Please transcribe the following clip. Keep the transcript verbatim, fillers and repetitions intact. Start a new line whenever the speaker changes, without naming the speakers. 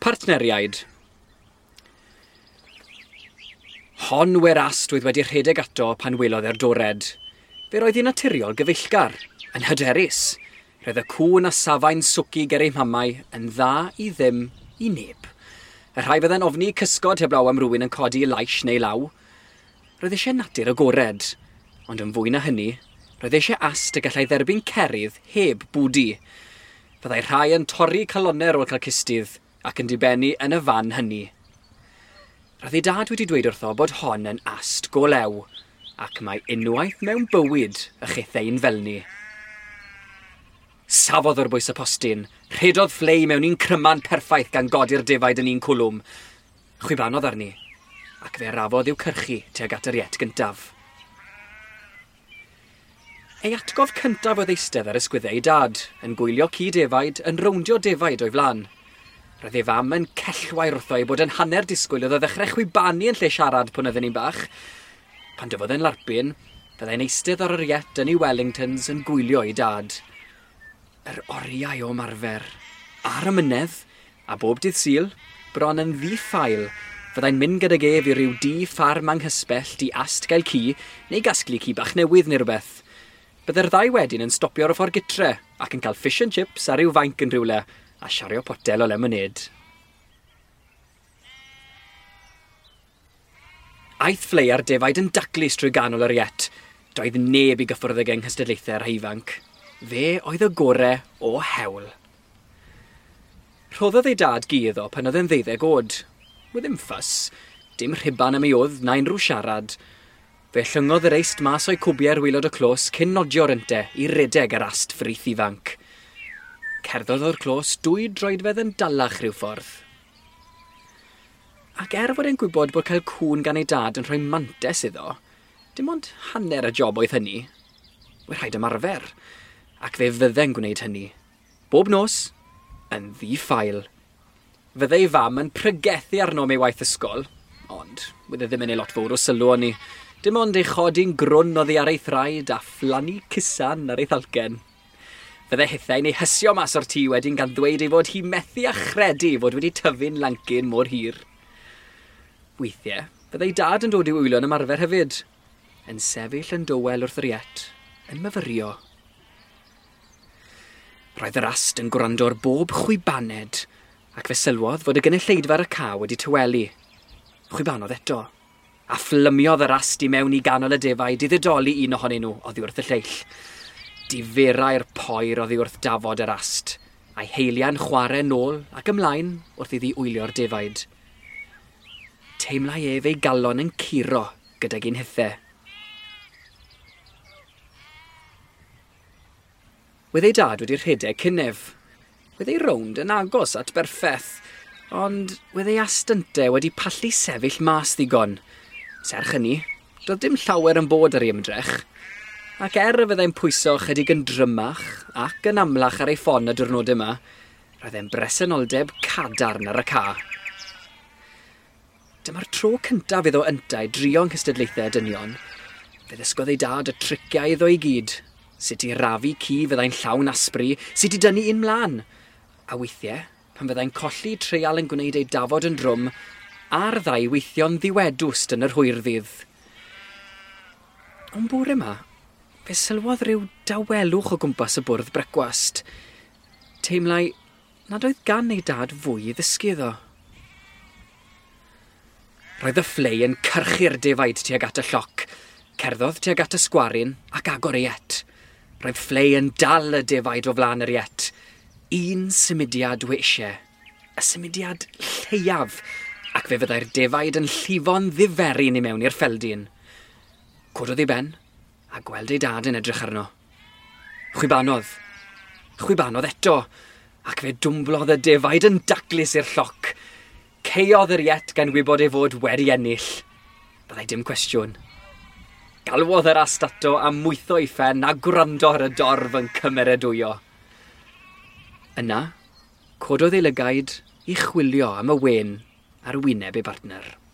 Partneriaid. Hon wer ast oedd wedi rhedeg ato pan welodd e'r dored. Fe roedd hi'n naturiol gyfeillgar, yn hyderus. Roedd y cwn a safau'n swci ger ei mamau yn dda i ddim i neb. Y rhai fydde'n ofni cysgod heblaw am rhywun yn codi i lais neu law. Roedd eisiau natur agored, ond yn fwy na hynny, roedd eisiau ast y gallai dderbyn cerydd heb bwdi. Fyddai rhai yn torri calonau ôl cael cystydd ac yn dibennu yn y fan hynny. Roedd ei dad wedi dweud wrtho bod hon yn ast go lew, ac mae unwaith mewn bywyd y chethau'n fel ni. Safodd o'r bwys y postyn, rhedodd fflei mewn un cryman perffaith gan godi'r defaid yn un cwlwm. Chwibanodd arni, ac fe rafodd i'w cyrchu tuag at yr iet gyntaf. Ei atgof cyntaf oedd eistedd ar ysgwyddau ei dad, yn gwylio ci defaid yn rowndio defaid o'i flan. Roedd ei fam yn cellwair wrtho ei bod yn hanner disgwyl oedd o ddechrau chwibanu yn lle siarad pwn oedd yn un bach. Pan dyfodd e'n larpun, byddai'n eistedd ar yr iet yn ei Wellingtons yn gwylio ei dad. Yr oriau o marfer, ar y mynedd, a bob dydd Sul, bron yn ddiffail, fyddai'n mynd gydag ef i ryw dŷ ffarm anghysbell i ast gael ci, neu gasglu ci bach newydd neu rhywbeth. Byddai'r ddau wedyn yn stopio ar y ffordd gytre, ac yn cael fish and chips a ryw fainc yn rhywle, a siario potel o lemonade. Aeth fflei ar defaid yn daclus trwy ganol yr iet. Doedd neb i gyffwrdd ag enghystadlaethau ar heifanc. Fe oedd y gorau o hewl. Rhoddodd ei dad gueddo pan oedd e'n ddeuddeg oed. With ddim ffys, dim rhiban am ei oedd na'n rhyw siarad. Fe llyngodd yr eist mas o'i cwbiau'r wilod y clos cyn nodio'r ynte i redeg yr ast ffrith ifanc. Cerddodd o'r clos dwy droedfedd yn dalach rhyw ffordd. Ac er fod e'n gwybod bod cael cwn gan ei dad yn rhoi mantes iddo, dim ond hanner y job oedd hynny. We'r rhaid ymarfer, ac fe fydde'n gwneud hynny. Bob nos, yn ddiffail. Fydde ei fam yn prygethu arno mewn waith ysgol, ond wydde ddim yn ei lot fawr o sylw o'n ni. Dim ond ei chodi'n grwn oddi ar ei thraed a phlannu cusan ar ei thalcen. Fydde hithau'n ei hysio mas o'r tŷ wedyn gan ddweud ei fod hi methu a chredu fod wedi tyfu'n lancyn mor hir. Weithiau, fyddai dad yn dod i wylo yn ymarfer hefyd, yn sefyll yn dywel wrth yr iet, yn myfyrio. Roedd yr ast yn gwrando ar bob chwibaned, ac fe sylwodd fod y gynulleidfa ar y ca wedi tywelu. Chwibanodd eto, a fflymiodd yr ast i mewn i ganol y defaid i ddidoli un ohonyn nhw oddi wrth y lleill. Diferau'r poer oddi wrth dafod yr ast, a'i heilia'n chwarae nôl ac ymlaen wrth iddi wylio'r defaid. Teimlai ef ei galon yn curo gydag un hithau. Wedd ei dad wedi'r rhedeg cynnef. Wedd ei rownd yn agos at berffeth, ond wedd ei astyntau wedi pallu sefyll mas ddigon. Serch hynny, doedd dim llawer yn bod ar ei ymdrech, ac er y fyddai'n pwyso chydig yn drymach ac yn amlach ar ei ffon y diwrnod yma, roedd e'n bresenoldeb cadarn ar y ca. Dyma'r tro cyntaf iddo yntau drio'n cystadlaethau dynion. Fe ddysgodd ei dad y triciau iddo i gyd, sut i rafu ci fyddai'n llawn asbri, sut i dynnu un mlaen. A weithiau, pan fyddai'n colli treial yn gwneud ei dafod yn drwm, a'r ddau weithio'n ddiwedwst yn yr hwyrdydd. Ond bore yma, fe sylwodd rhyw dawelwch o gwmpas y bwrdd brecwast. Teimlai nad oedd gan ei dad fwy i ddysgu iddo. Roedd y fflei yn cyrchu'r defaid tuag at y lloc, cerddodd tuag at y sgwarin ac agor ei iet. Roedd fflei yn dal y defaid o flaen yr iet. Un symudiad we eisiau, y symudiad lleiaf, ac fe fyddai'r defaid yn llifo'n ddiferun i mewn i'r ffeldyn. Cododd ei ben, a gweld ei dad yn edrych arno. Chwibanodd. Chwibanodd eto, ac fe dwmblodd y defaid yn daclus i'r lloc. Ceodd yr iet gan wybod ei fod wedi ennill. Byddai dim cwestiwn. Galwodd yr astato am mwytho ei phen a gwrando ar y dorf yn cymeradwyo. Yna, cododd ei lygaid i chwilio am y wen ar wyneb ei bartner.